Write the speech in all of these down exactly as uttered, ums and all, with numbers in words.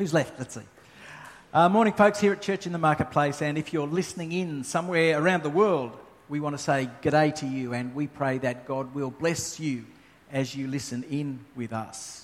Who's left? Let's see. Uh, morning, folks, here at Church in the Marketplace, and if you're listening in somewhere around the world, we want to say g'day to you, and we pray that God will bless you as you listen in with us.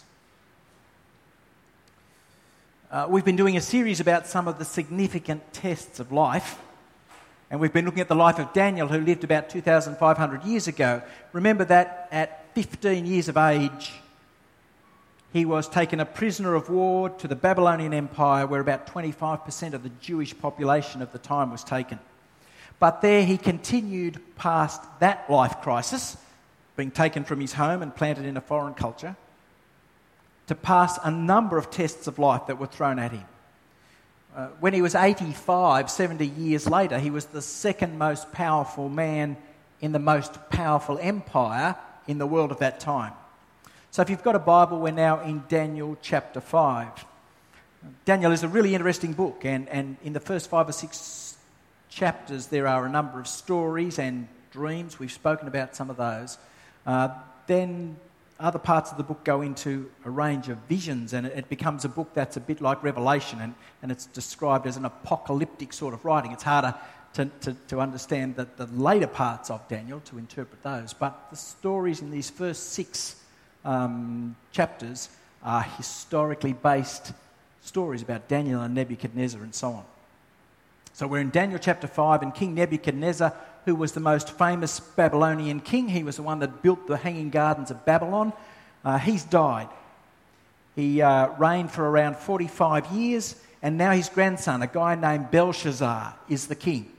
Uh, we've been doing a series about some of the significant tests of life, and we've been looking at the life of Daniel, who lived about two thousand five hundred years ago. Remember that at fifteen years of age, he was taken a prisoner of war to the Babylonian Empire, where about twenty-five percent of the Jewish population of the time was taken. But there he continued past that life crisis, being taken from his home and planted in a foreign culture, to pass a number of tests of life that were thrown at him. Uh, when he was eighty-five, seventy years later, he was the second most powerful man in the most powerful empire in the world of that time. So if you've got a Bible, we're now in Daniel chapter five. Daniel is a really interesting book, and, and in the first five or six chapters there are a number of stories and dreams. We've spoken about some of those. Uh, then other parts of the book go into a range of visions, and it, it becomes a book that's a bit like Revelation, and, and it's described as an apocalyptic sort of writing. It's harder to, to, to understand the, the later parts of Daniel, to interpret those. But the stories in these first six um, chapters are historically based stories about Daniel and Nebuchadnezzar and so on. So we're in Daniel chapter five, and King Nebuchadnezzar, who was the most famous Babylonian king, he was the one that built the Hanging Gardens of Babylon, uh, he's died. He uh, reigned for around forty-five years, and now his grandson, a guy named Belshazzar, is the king.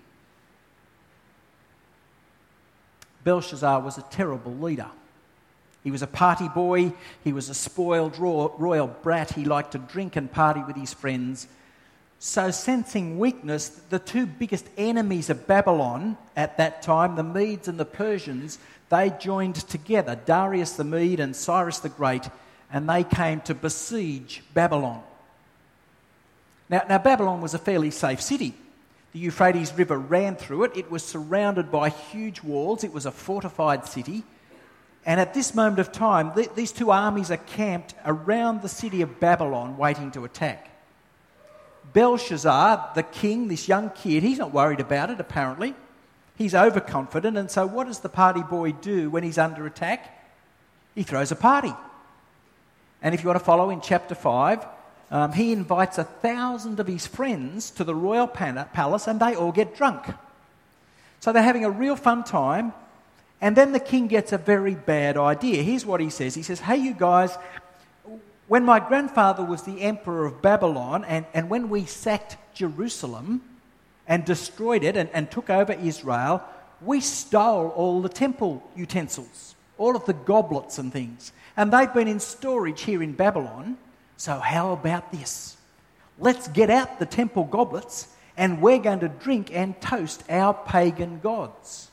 Belshazzar was a terrible leader. He was a party boy, he was a spoiled royal brat, he liked to drink and party with his friends. So sensing weakness, the two biggest enemies of Babylon at that time, the Medes and the Persians, they joined together, Darius the Mede and Cyrus the Great, and they came to besiege Babylon. Now, now Babylon was a fairly safe city. The Euphrates River ran through it. It was surrounded by huge walls. It was a fortified city. And at this moment of time, th- these two armies are camped around the city of Babylon waiting to attack. Belshazzar, the king, this young kid, he's not worried about it, apparently. He's overconfident, and so what does the party boy do when he's under attack? He throws a party. And if you want to follow in chapter five, um, he invites a thousand of his friends to the royal palace, and they all get drunk. So they're having a real fun time, and then the king gets a very bad idea. Here's what he says. He says, hey, you guys, when my grandfather was the emperor of Babylon, and, and when we sacked Jerusalem and destroyed it and, and took over Israel, we stole all the temple utensils, all of the goblets and things. And they've been in storage here in Babylon. So how about this? Let's get out the temple goblets, and we're going to drink and toast our pagan gods.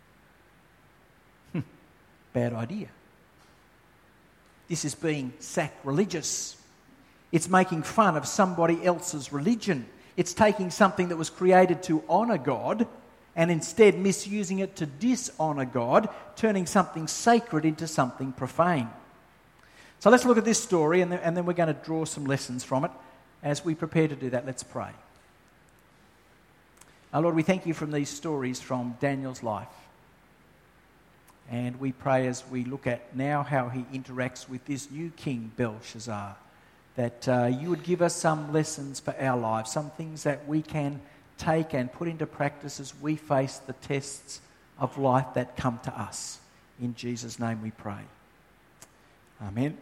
Bad idea. This is being sacrilegious. It's making fun of somebody else's religion. It's taking something that was created to honour God and instead misusing it to dishonour God, turning something sacred into something profane. So let's look at this story, and then, and then we're going to draw some lessons from it. As we prepare to do that, let's pray. Our Lord, we thank you from these stories from Daniel's life. And we pray as we look at now how he interacts with this new king, Belshazzar, that uh, you would give us some lessons for our lives, some things that we can take and put into practice as we face the tests of life that come to us. In Jesus' name we pray. Amen.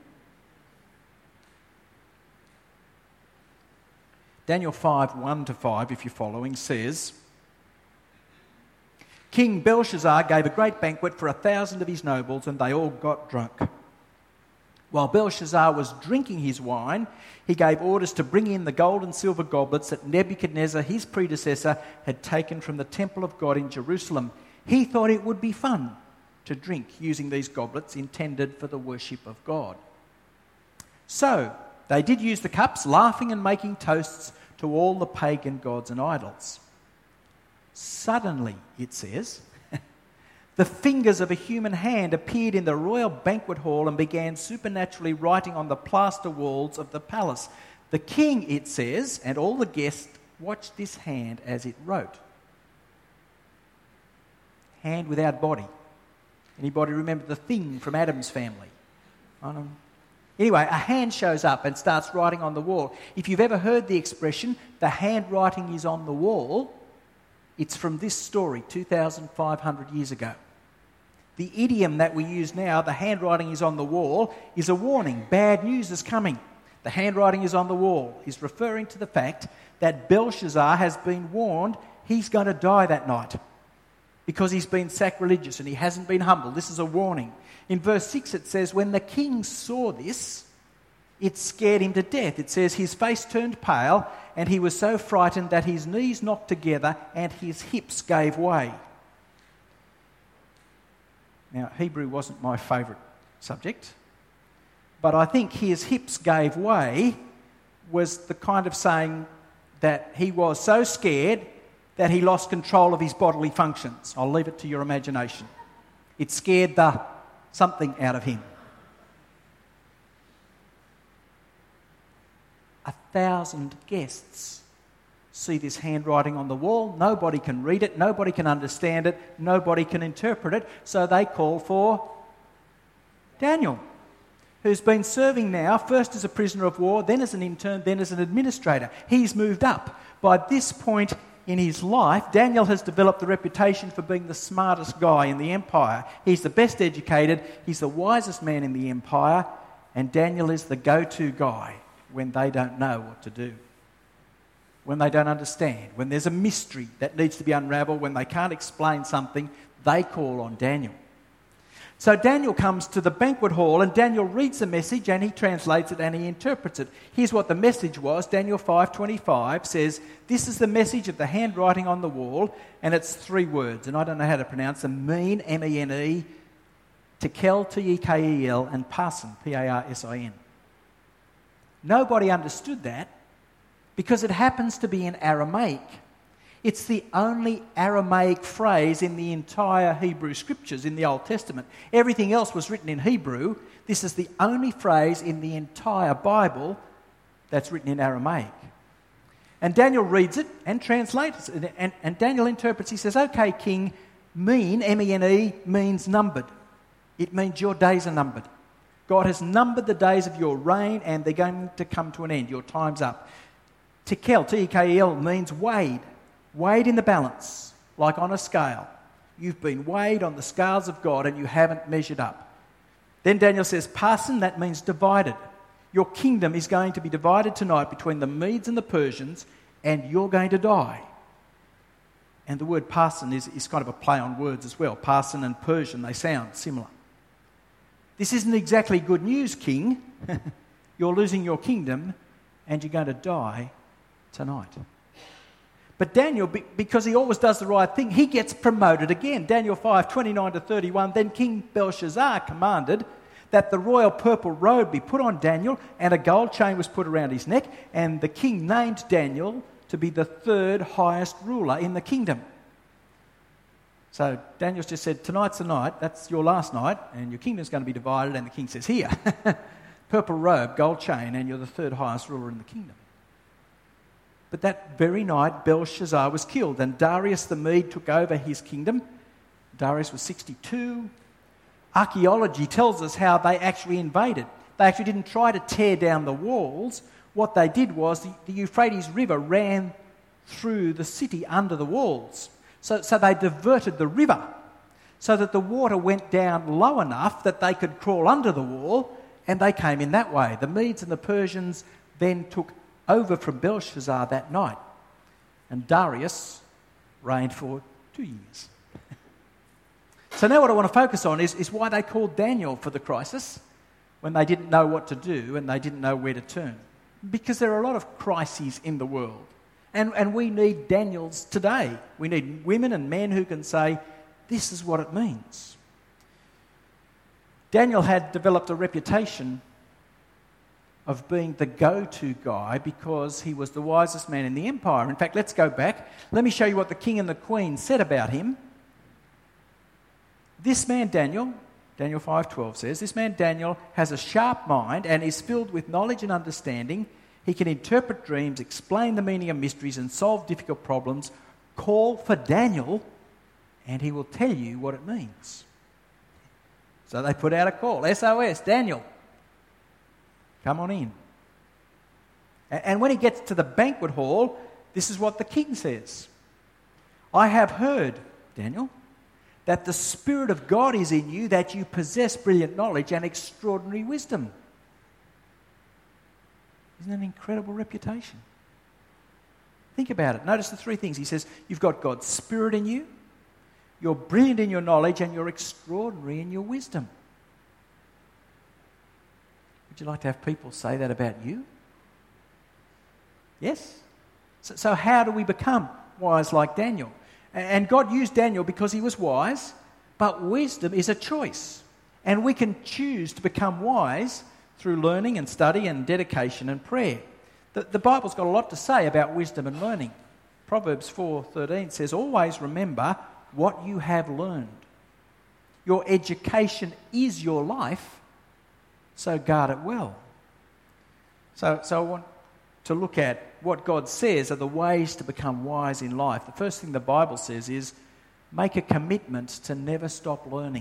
Daniel five, one to five, if you're following, says, King Belshazzar gave a great banquet for a thousand of his nobles, and they all got drunk. While Belshazzar was drinking his wine, he gave orders to bring in the gold and silver goblets that Nebuchadnezzar, his predecessor, had taken from the temple of God in Jerusalem. He thought it would be fun to drink using these goblets intended for the worship of God. So they did use the cups, laughing and making toasts to all the pagan gods and idols. Suddenly, it says, the fingers of a human hand appeared in the royal banquet hall and began supernaturally writing on the plaster walls of the palace. The king, it says, and all the guests watched this hand as it wrote. Hand without body. Anybody remember the thing from Adam's family? I don't know. Anyway, a hand shows up and starts writing on the wall. If you've ever heard the expression, the handwriting is on the wall, it's from this story, two thousand five hundred years ago. The idiom that we use now, the handwriting is on the wall, is a warning. Bad news is coming. The handwriting is on the wall is referring to the fact that Belshazzar has been warned he's going to die that night because he's been sacrilegious and he hasn't been humble. This is a warning. In verse six it says, when the king saw this, it scared him to death. It says, his face turned pale and he was so frightened that his knees knocked together and his hips gave way. Now, Hebrew wasn't my favourite subject, but I think his hips gave way was the kind of saying that he was so scared that he lost control of his bodily functions. I'll leave it to your imagination. It scared the something out of him. A thousand guests see this handwriting on the wall. Nobody can read it. Nobody can understand it. Nobody can interpret it. So they call for Daniel, who's been serving now, first as a prisoner of war, then as an intern, then as an administrator. He's moved up. By this point in his life, Daniel has developed the reputation for being the smartest guy in the empire. He's the best educated. He's the wisest man in the empire. And Daniel is the go-to guy when they don't know what to do, when they don't understand, when there's a mystery that needs to be unravelled, when they can't explain something, they call on Daniel. So Daniel comes to the banquet hall and Daniel reads the message and he translates it and he interprets it. Here's what the message was. Daniel five twenty-five says, this is the message of the handwriting on the wall, and it's three words, and I don't know how to pronounce them: Mene, M E N E, Tekel, T E K E L, and Parsin, P A R S I N. Nobody understood that because it happens to be in Aramaic. It's the only Aramaic phrase in the entire Hebrew Scriptures in the Old Testament. Everything else was written in Hebrew. This is the only phrase in the entire Bible that's written in Aramaic. And Daniel reads it and translates it. And, and Daniel interprets. He says, okay, King, Mene, M E N E, means numbered. It means your days are numbered. God has numbered the days of your reign and they're going to come to an end. Your time's up. Tekel, T E K E L, means weighed. Weighed in the balance, like on a scale. You've been weighed on the scales of God and you haven't measured up. Then Daniel says, Parsin, that means divided. Your kingdom is going to be divided tonight between the Medes and the Persians, and you're going to die. And the word Parsin is, is kind of a play on words as well. Parsin and Persian, they sound similar. This isn't exactly good news, King. You're losing your kingdom and you're going to die tonight. But Daniel, because he always does the right thing, he gets promoted again. Daniel five twenty-nine to thirty-one, then King Belshazzar commanded that the royal purple robe be put on Daniel and a gold chain was put around his neck, and the king named Daniel to be the third highest ruler in the kingdom. So Daniel's just said, tonight's the night, that's your last night, and your kingdom's going to be divided, and the king says, here, purple robe, gold chain, and you're the third highest ruler in the kingdom. But that very night, Belshazzar was killed, and Darius the Mede took over his kingdom. Darius was sixty-two. Archaeology tells us how they actually invaded. They actually didn't try to tear down the walls. What they did was the, the Euphrates River ran through the city under the walls. So, so they diverted the river so that the water went down low enough that they could crawl under the wall, and they came in that way. The Medes and the Persians then took over from Belshazzar that night. And Darius reigned for two years. So now what I want to focus on is, is why they called Daniel for the crisis when they didn't know what to do and they didn't know where to turn. Because there are a lot of crises in the world. And, and we need Daniels today. We need women and men who can say, this is what it means. Daniel had developed a reputation of being the go-to guy because he was the wisest man in the empire. In fact, let's go back. Let me show you what the king and the queen said about him. This man Daniel, Daniel five twelve says, this man Daniel has a sharp mind and is filled with knowledge and understanding. He can interpret dreams, explain the meaning of mysteries, and solve difficult problems. Call for Daniel, and he will tell you what it means. So they put out a call. S O S, Daniel, come on in. And when he gets to the banquet hall, this is what the king says. I have heard, Daniel, that the Spirit of God is in you, that you possess brilliant knowledge and extraordinary wisdom. Isn't that an incredible reputation? Think about it. Notice the three things. He says, you've got God's Spirit in you, you're brilliant in your knowledge, and you're extraordinary in your wisdom. Would you like to have people say that about you? Yes? So, so how do we become wise like Daniel? And God used Daniel because he was wise, but wisdom is a choice. And we can choose to become wise through learning and study and dedication and prayer. The, the Bible's got a lot to say about wisdom and learning. Proverbs four thirteen says, always remember what you have learned. Your education is your life, so guard it well. So, so I want to look at what God says are the ways to become wise in life. The first thing the Bible says is make a commitment to never stop learning.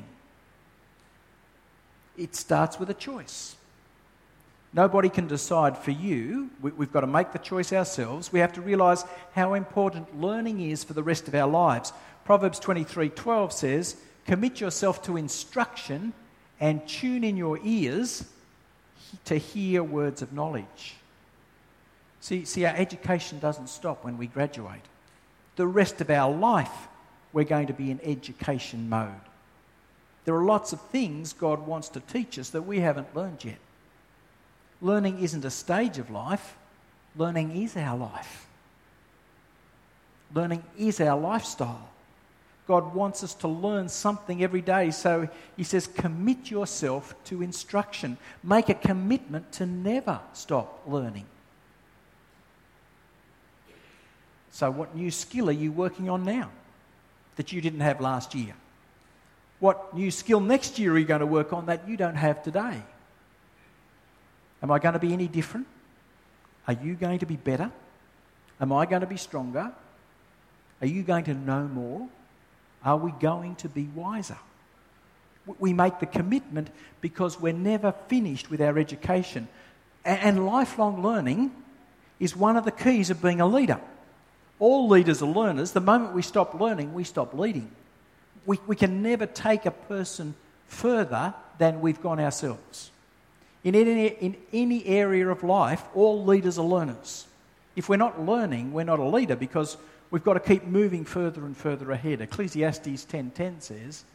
It starts with a choice. Nobody can decide for you. We, we've got to make the choice ourselves. We have to realise how important learning is for the rest of our lives. Proverbs twenty-three twelve says, commit yourself to instruction and tune in your ears to hear words of knowledge. See, see, our education doesn't stop when we graduate. The rest of our life, we're going to be in education mode. There are lots of things God wants to teach us that we haven't learned yet. Learning isn't a stage of life. Learning is our life. Learning is our lifestyle. God wants us to learn something every day. So he says, commit yourself to instruction. Make a commitment to never stop learning. So what new skill are you working on now that you didn't have last year? What new skill next year are you going to work on that you don't have today? Am I going to be any different? Are you going to be better? Am I going to be stronger? Are you going to know more? Are we going to be wiser? We make the commitment because we're never finished with our education. And lifelong learning is one of the keys of being a leader. All leaders are learners. The moment we stop learning, we stop leading. We, we can never take a person further than we've gone ourselves. In any, in any area of life, all leaders are learners. If we're not learning, we're not a leader because we've got to keep moving further and further ahead. Ecclesiastes ten ten says,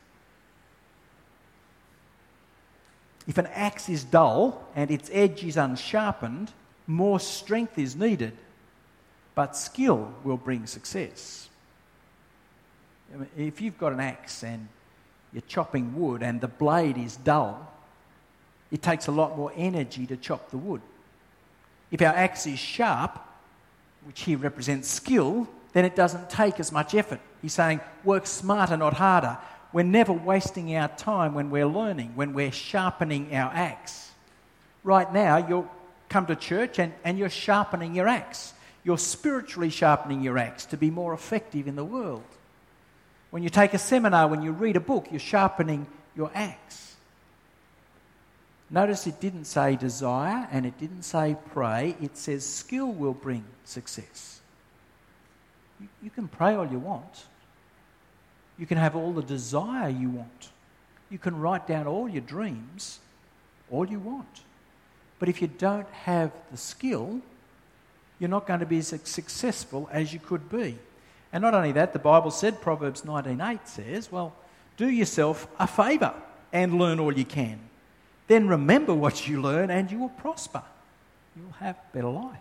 if an axe is dull and its edge is unsharpened, more strength is needed, but skill will bring success. I mean, if you've got an axe and you're chopping wood and the blade is dull, it takes a lot more energy to chop the wood. If our axe is sharp, which here represents skill, then it doesn't take as much effort. He's saying, work smarter, not harder. We're never wasting our time when we're learning, when we're sharpening our axe. Right now, you'll come to church and, and you're sharpening your axe. You're spiritually sharpening your axe to be more effective in the world. When you take a seminar, when you read a book, you're sharpening your axe. Notice it didn't say desire and it didn't say pray. It says skill will bring success. You, you can pray all you want. You can have all the desire you want. You can write down all your dreams, all you want. But if you don't have the skill, you're not going to be as successful as you could be. And not only that, the Bible said, Proverbs nineteen eight says, well, do yourself a favour and learn all you can. Then remember what you learn and you will prosper. You will have a better life.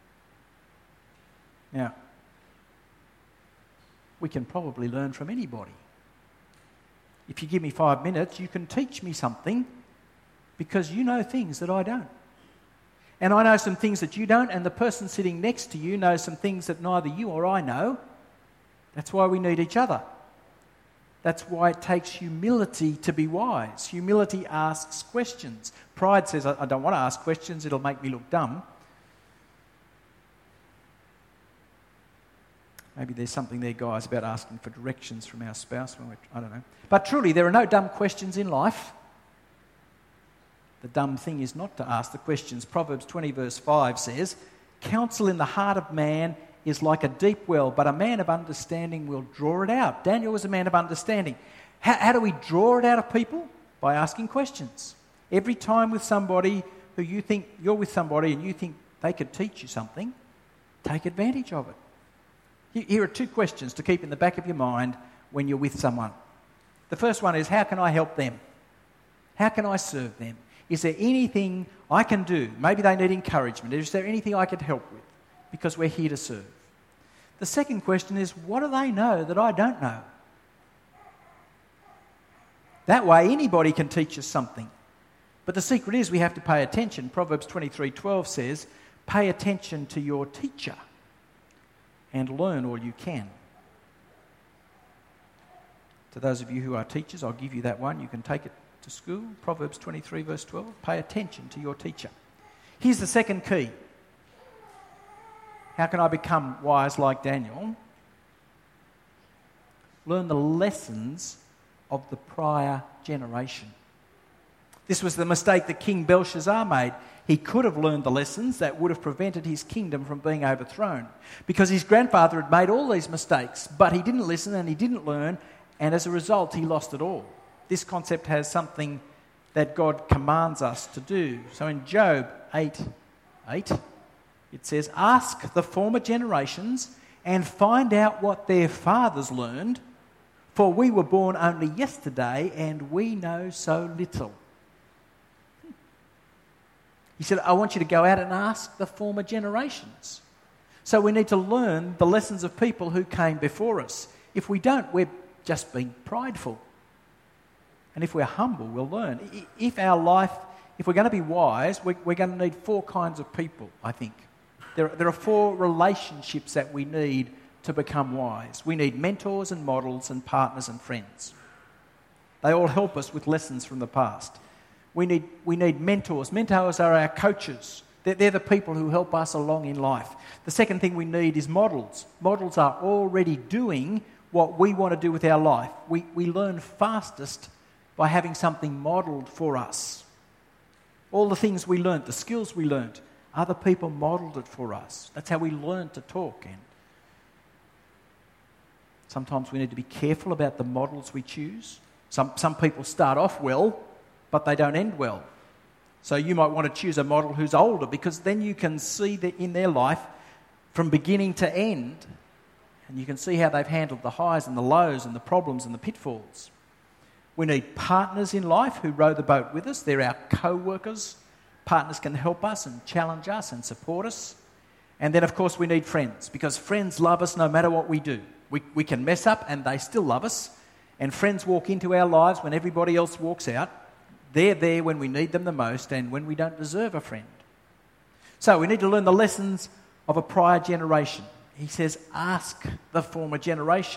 Now, we can probably learn from anybody. If you give me five minutes, you can teach me something because you know things that I don't. And I know some things that you don't, and the person sitting next to you knows some things that neither you or I know. That's why we need each other. That's why it takes humility to be wise. Humility asks questions. Pride says, I don't want to ask questions, it'll make me look dumb. Maybe there's something there, guys, about asking for directions from our spouse. When we're, I don't know. But truly, there are no dumb questions in life. The dumb thing is not to ask the questions. Proverbs twenty verse five says, "Counsel in the heart of man is like a deep well, but a man of understanding will draw it out." Daniel was a man of understanding. How, how do we draw it out of people? By asking questions. Every time with somebody who you think, you're with somebody and you think they could teach you something, take advantage of it. Here are two questions to keep in the back of your mind when you're with someone. The first one is, how can I help them? How can I serve them? Is there anything I can do? Maybe they need encouragement. Is there anything I could help with? Because we're here to serve. The second question is, what do they know that I don't know? That way anybody can teach us something. But the secret is we have to pay attention. Proverbs twenty-three twelve says, "Pay attention to your teacher and learn all you can." To those of you who are teachers, I'll give you that one. You can take it to school. Proverbs twenty-three verse twelve. Pay attention to your teacher. Here's the second key. How can I become wise like Daniel? Learn the lessons of the prior generation. This was the mistake that King Belshazzar made. He could have learned the lessons that would have prevented his kingdom from being overthrown, because his grandfather had made all these mistakes, but he didn't listen and he didn't learn, and as a result he lost it all. This concept has something that God commands us to do. So in Job eight eight, it says, "Ask the former generations and find out what their fathers learned, for we were born only yesterday and we know so little." He said, I want you to go out and ask the former generations. So we need to learn the lessons of people who came before us. If we don't, we're just being prideful. And if we're humble, we'll learn. If our life, if we're going to be wise, we're, we're going to need four kinds of people, I think. There, there are four relationships that we need to become wise. We need mentors and models and partners and friends. They all help us with lessons from the past. We need, we need mentors. Mentors are our coaches. They're, they're the people who help us along in life. The second thing we need is models. Models are already doing what we want to do with our life. We, we learn fastest by having something modelled for us. All the things we learnt, the skills we learnt, other people modelled it for us. That's how we learn to talk. And sometimes we need to be careful about the models we choose. Some, some people start off well, but they don't end well. So you might want to choose a model who's older, because then you can see that in their life from beginning to end, and you can see how they've handled the highs and the lows and the problems and the pitfalls. We need partners in life who row the boat with us. They're our co-workers. Partners can help us and challenge us and support us. And then, of course, we need friends, because friends love us no matter what we do. We, we can mess up and they still love us. And friends walk into our lives when everybody else walks out. They're there when we need them the most and when we don't deserve a friend. So we need to learn the lessons of a prior generation. He says, ask the former generation.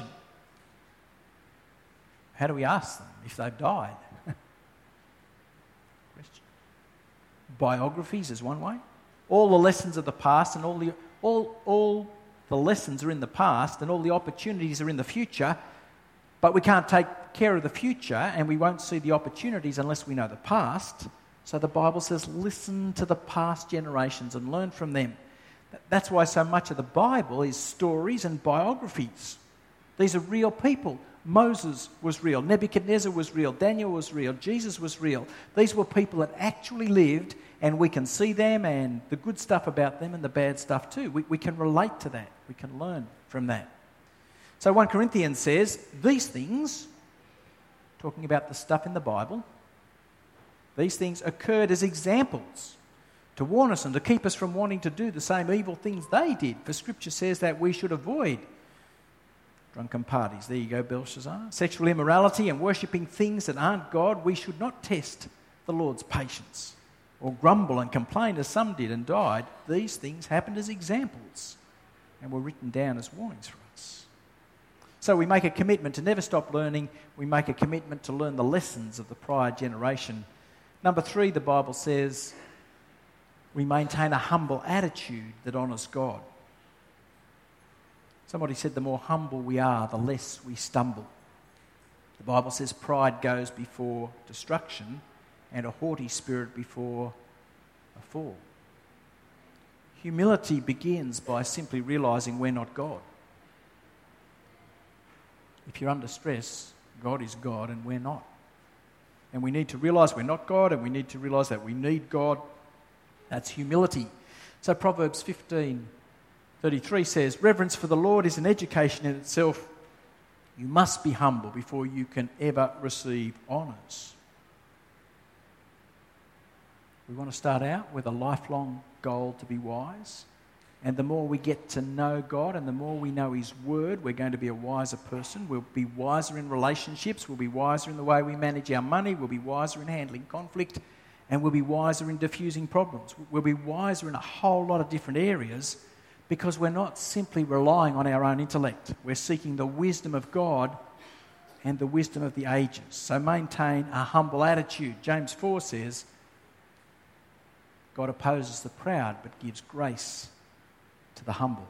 How do we ask them if they've died? Question. Biographies is one way. All the lessons of the past and all the all all the lessons are in the past and all the opportunities are in the future. But we can't take care of the future, and we won't see the opportunities unless we know the past. So the Bible says, listen to the past generations and learn from them. That's why so much of the Bible is stories and biographies. These are real people. Moses was real. Nebuchadnezzar was real. Daniel was real. Jesus was real. These were people that actually lived, and we can see them and the good stuff about them and the bad stuff too. We, we can relate to that. We can learn from that. So First Corinthians says, these things, talking about the stuff in the Bible, these things occurred as examples to warn us and to keep us from wanting to do the same evil things they did. For Scripture says that we should avoid drunken parties. There you go, Belshazzar. Sexual immorality and worshipping things that aren't God. We should not test the Lord's patience or grumble and complain as some did and died. These things happened as examples and were written down as warnings for us. So we make a commitment to never stop learning. We make a commitment to learn the lessons of the prior generation. Number three, the Bible says, we maintain a humble attitude that honours God. Somebody said the more humble we are, the less we stumble. The Bible says pride goes before destruction and a haughty spirit before a fall. Humility begins by simply realising we're not God. If you're under stress, God is God and we're not. And we need to realise we're not God, and we need to realise that we need God. That's humility. So Proverbs fifteen thirty-three says, reverence for the Lord is an education in itself. You must be humble before you can ever receive honours. We want to start out with a lifelong goal to be wise. And the more we get to know God and the more we know His Word, we're going to be a wiser person. We'll be wiser in relationships. We'll be wiser in the way we manage our money. We'll be wiser in handling conflict. And we'll be wiser in diffusing problems. We'll be wiser in a whole lot of different areas because we're not simply relying on our own intellect. We're seeking the wisdom of God and the wisdom of the ages. So maintain a humble attitude. James four says, God opposes the proud but gives grace to the humble.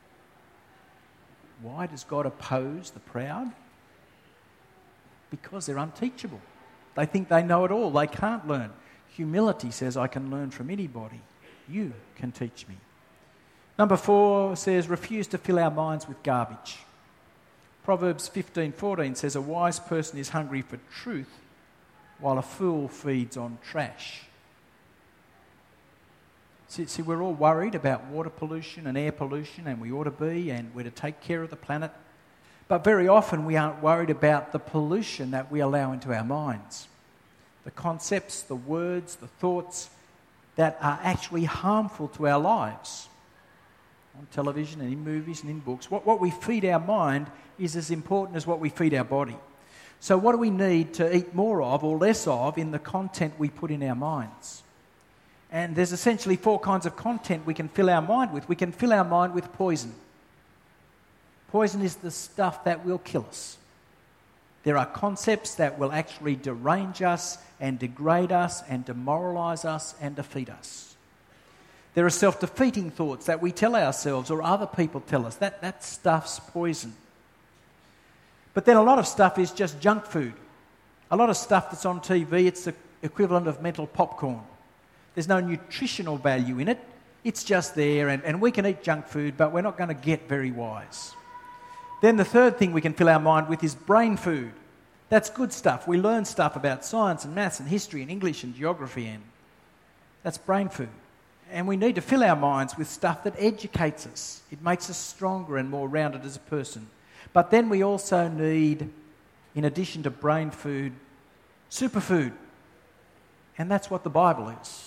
Why does God oppose the proud? Because they're unteachable. They think they know it all. They can't learn. Humility says, I can learn from anybody. You can teach me. Number four says, refuse to fill our minds with garbage. Proverbs fifteen fourteen says, a wise person is hungry for truth while a fool feeds on trash. See, see, we're all worried about water pollution and air pollution, and we ought to be, and we're to take care of the planet. But very often we aren't worried about the pollution that we allow into our minds. The concepts, the words, the thoughts that are actually harmful to our lives. On television and in movies and in books. What, what we feed our mind is as important as what we feed our body. So what do we need to eat more of or less of in the content we put in our minds? And there's essentially four kinds of content we can fill our mind with. We can fill our mind with poison. Poison is the stuff that will kill us. There are concepts that will actually derange us and degrade us and demoralise us and defeat us. There are self-defeating thoughts that we tell ourselves or other people tell us. That, that stuff's poison. But then a lot of stuff is just junk food. A lot of stuff that's on T V, it's the equivalent of mental popcorn. There's no nutritional value in it. It's just there, and, and we can eat junk food, but we're not going to get very wise. Then the third thing we can fill our mind with is brain food. That's good stuff. We learn stuff about science and maths and history and English and geography, and that's brain food. And we need to fill our minds with stuff that educates us. It makes us stronger and more rounded as a person. But then we also need, in addition to brain food, superfood. And that's what the Bible is.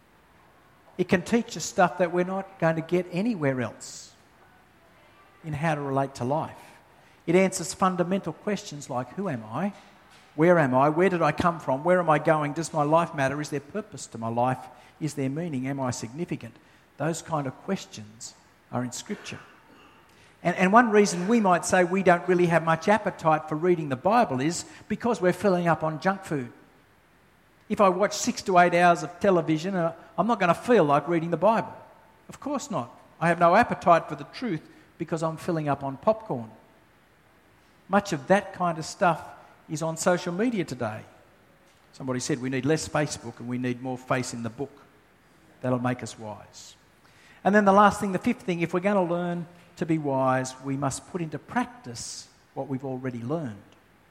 It can teach us stuff that we're not going to get anywhere else in how to relate to life. It answers fundamental questions like, who am I? Where am I? Where did I come from? Where am I going? Does my life matter? Is there purpose to my life? Is there meaning? Am I significant? Those kind of questions are in Scripture. And, and one reason we might say we don't really have much appetite for reading the Bible is because we're filling up on junk food. If I watch six to eight hours of television, uh, I'm not going to feel like reading the Bible. Of course not. I have no appetite for the truth because I'm filling up on popcorn. Much of that kind of stuff is on social media today. Somebody said we need less Facebook and we need more face in the book. That'll make us wise. And then the last thing, the fifth thing, if we're going to learn to be wise, we must put into practice what we've already learned.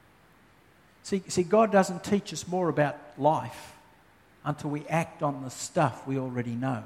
See, see, God doesn't teach us more about life until we act on the stuff we already know.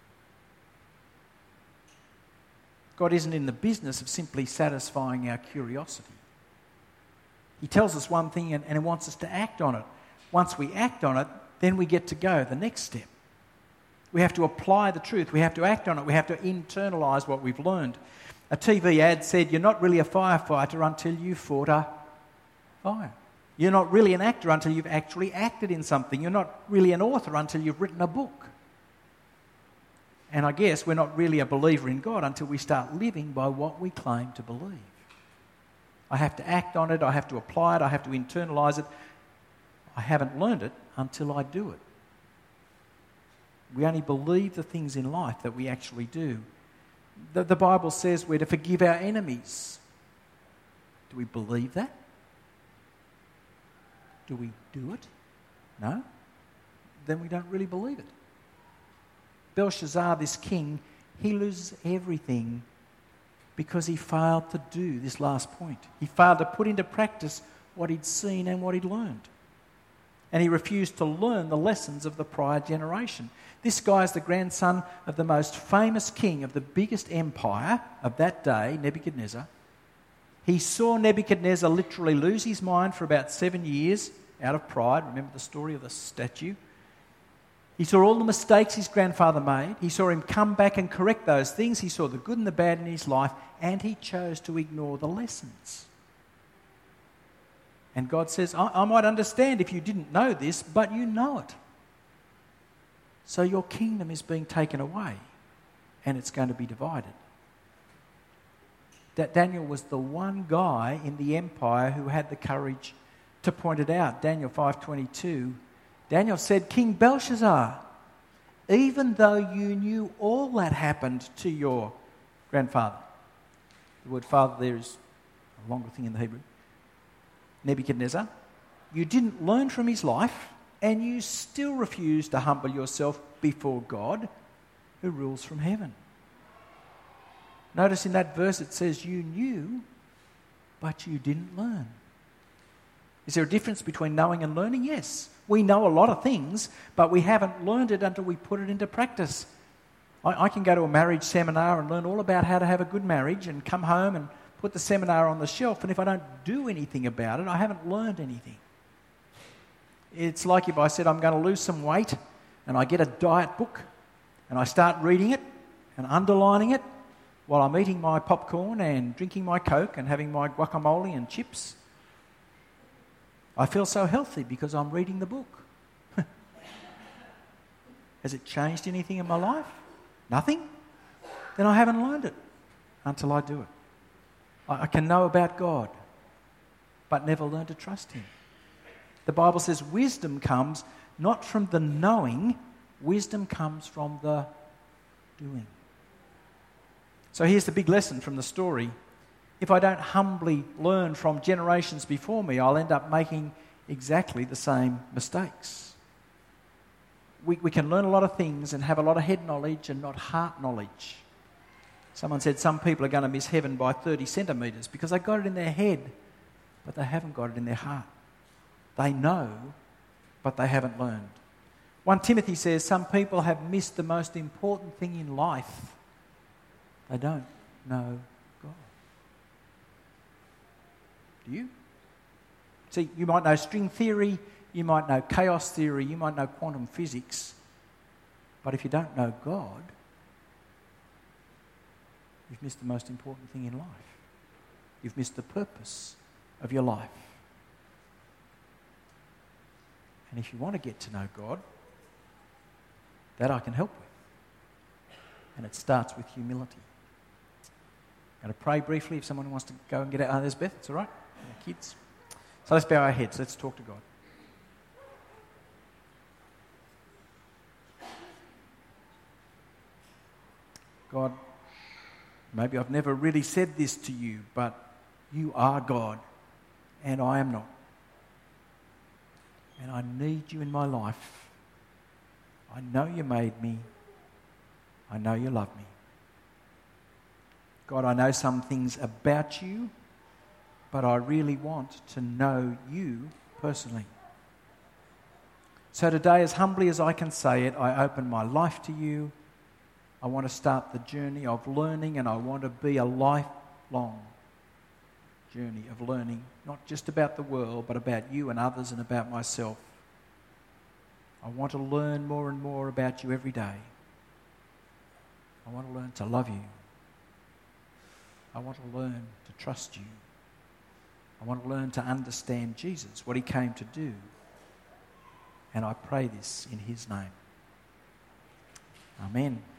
God isn't in the business of simply satisfying our curiosity. He tells us one thing and, and He wants us to act on it. Once we act on it, then we get to go the next step. We have to apply the truth. We have to act on it. We have to internalise what we've learned. A T V ad said, you're not really a firefighter until you've fought a fire. You're not really an actor until you've actually acted in something. You're not really an author until you've written a book. And I guess we're not really a believer in God until we start living by what we claim to believe. I have to act on it. I have to apply it. I have to internalise it. I haven't learned it until I do it. We only believe the things in life that we actually do The, the Bible says we're to forgive our enemies. Do we believe that? Do we do it? No? Then we don't really believe it. Belshazzar, this king, he loses everything because he failed to do this last point. He failed to put into practice what he'd seen and what he'd learned. And he refused to learn the lessons of the prior generation. This guy is the grandson of the most famous king of the biggest empire of that day, Nebuchadnezzar. He saw Nebuchadnezzar literally lose his mind for about seven years out of pride. Remember the story of the statue? He saw all the mistakes his grandfather made. He saw him come back and correct those things. He saw the good and the bad in his life, and he chose to ignore the lessons. And God says, I, I might understand if you didn't know this, but you know it. So your kingdom is being taken away, and it's going to be divided. That Daniel was the one guy in the empire who had the courage to point it out. Daniel five twenty-two, Daniel said, King Belshazzar, even though you knew all that happened to your grandfather. The word father there is a longer thing in the Hebrew. Nebuchadnezzar, you didn't learn from his life, and you still refuse to humble yourself before God who rules from heaven. Notice in that verse it says you knew, but you didn't learn. Is there a difference between knowing and learning? Yes. We know a lot of things, but we haven't learned it until we put it into practice. I, I can go to a marriage seminar and learn all about how to have a good marriage and come home and put the seminar on the shelf, and if I don't do anything about it, I haven't learned anything. It's like if I said I'm going to lose some weight and I get a diet book and I start reading it and underlining it while I'm eating my popcorn and drinking my Coke and having my guacamole and chips. I feel so healthy because I'm reading the book. Has it changed anything in my life? Nothing? Then I haven't learned it until I do it. I can know about God, but never learn to trust him. The Bible says wisdom comes not from the knowing, wisdom comes from the doing. So here's the big lesson from the story. If I don't humbly learn from generations before me, I'll end up making exactly the same mistakes. We, we can learn a lot of things and have a lot of head knowledge and not heart knowledge. Someone said some people are going to miss heaven by thirty centimetres because they got it in their head, but they haven't got it in their heart. They know, but they haven't learned. First Timothy says some people have missed the most important thing in life. They don't know God. Do you? See, you might know string theory, you might know chaos theory, you might know quantum physics, but if you don't know God, you've missed the most important thing in life. You've missed the purpose of your life. And if you want to get to know God, that I can help with. And it starts with humility. I'm going to pray briefly if someone wants to go and get out. Oh, there's Beth, it's all right. Yeah, kids. So let's bow our heads. Let's talk to God. God, maybe I've never really said this to you, but you are God and I am not. And I need you in my life. I know you made me. I know you love me. God, I know some things about you, but I really want to know you personally. So today, as humbly as I can say it, I open my life to you. I want to start the journey of learning, and I want to be a lifelong journey of learning, not just about the world, but about you and others and about myself. I want to learn more and more about you every day. I want to learn to love you. I want to learn to trust you. I want to learn to understand Jesus, what he came to do. And I pray this in his name. Amen.